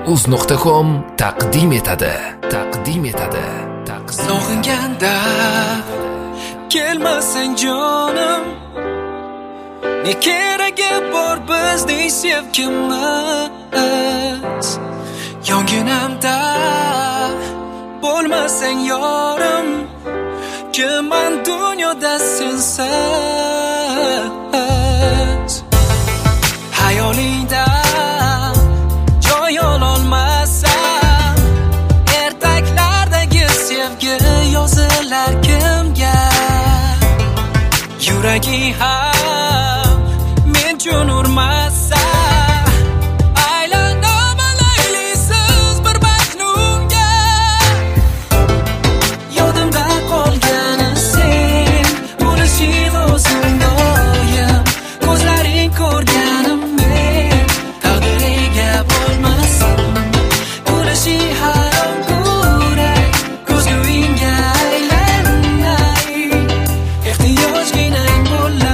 uz.com taqdim etadi. Sog'inganda kelmasang jonim, ne keragi bor bizning sevgimiz. Yonginamda bo'lmasang yorim, kimman dunyoda sensiz. Hayolingda joy ololmasam, ertaklardagi sevgi yozilar kimga? Yuraging ham men uchun urmasa, aylanama laylisiz bir majnunga. Yodimda qolgani sen, bo'lishing o'zing doim, ko'zlaring ko'rganim men, taqdiriga bo'lmasam, bo'lishing harom ko'ray, ko'zguingga aylanay, ehtiyojginang bo'lay.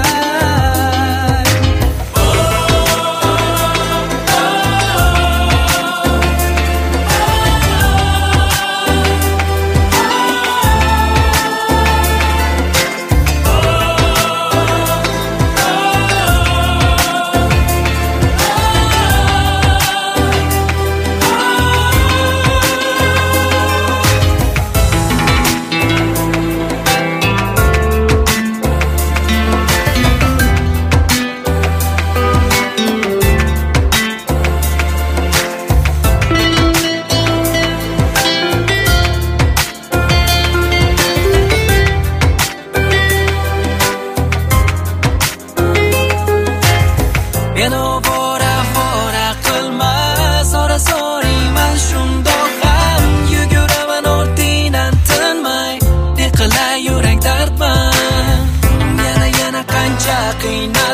Men ovora qilma, so'rayman shundoq ham, yuguraman ortingdan tinmay, ne qilay yurak dardman. Yana qancha qiynab